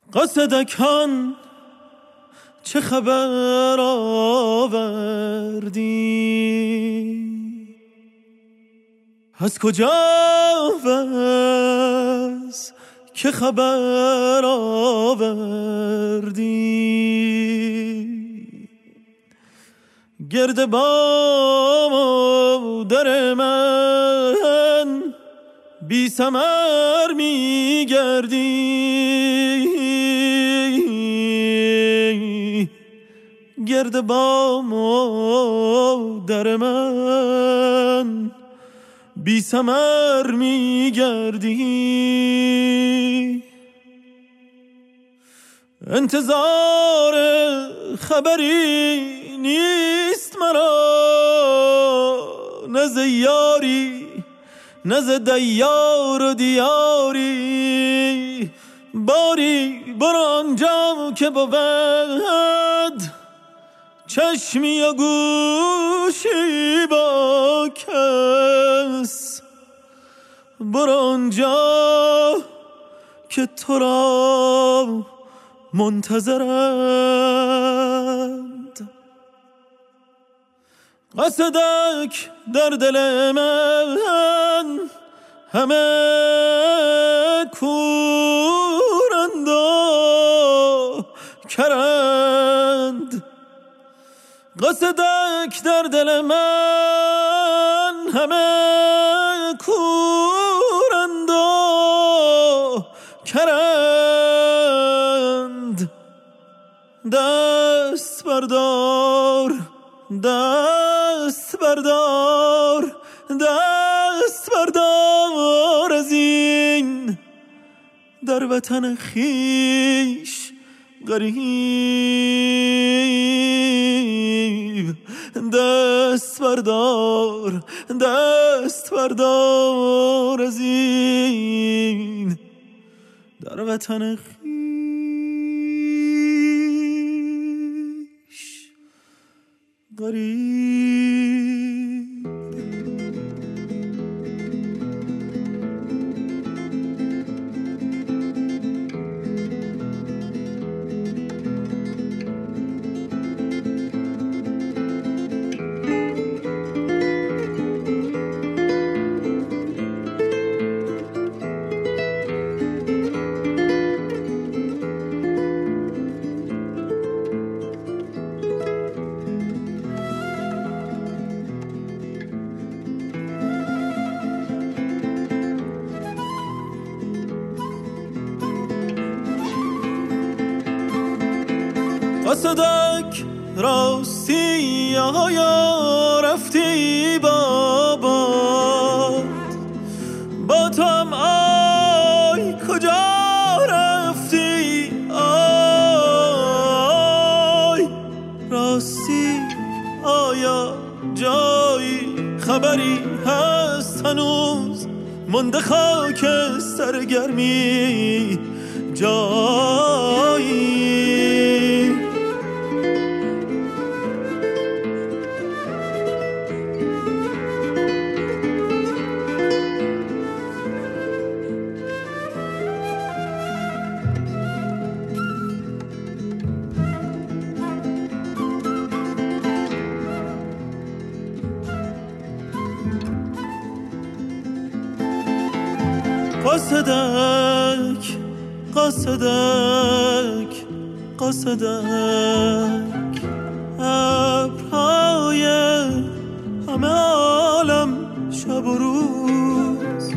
قاصدکان چه خبر آوردی؟ از کجا و از که خبر آوردی؟ گرد بام و در من بی ثمر می گردی، گرد بام و در من بی ثمر می گردی. انتظار خبری نیست مرا، نه ز یاری نه ز دیار و دیاری. باری برو آنجا که بود چشمی و گوشی با کس، برو آنجا که تو را منتظرند. قاصدک در دل من همه کورند و کرند، قاصدک در دل من همه کورند و کرند. دست بردار دست بردار دست بردار از این در وطن خیش غریب. دست بردار دست بردار از این در وطن خیش غریب. قاصدک راستی یا رفتی بابا با تو هم آی کجا رفتی؟ آی راستی آیا جایی خبری هست هنوز مونده خاک سرگرمی جایی؟ قاصدک قاصدک قاصدک ابرهای همه عالم شب و روز،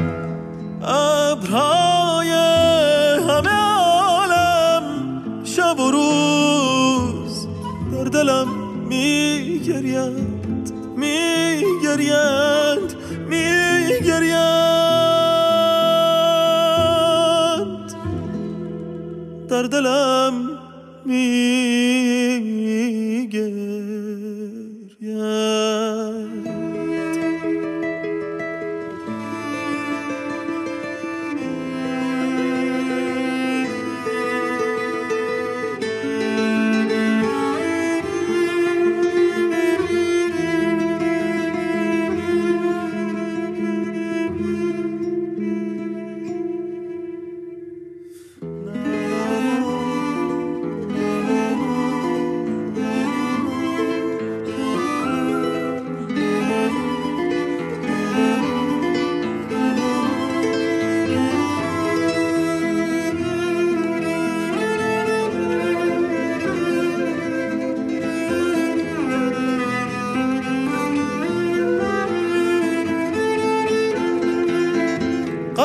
ابرهای همه عالم شب و روز در دلم میگریند میگریند میگریند، در دلم میگریند.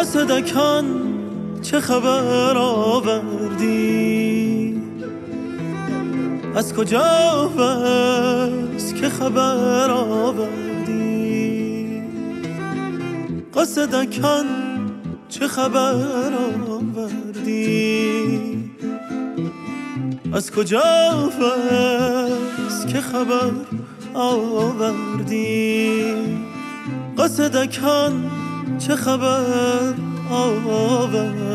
قاصدکان چه خبر آوردی؟ از کجا بس که خبر آوردی؟ قاصدکان چه خبر آوردی؟ از کجا بس که خبر آوردی؟ قاصدکان چه خبر آوردی؟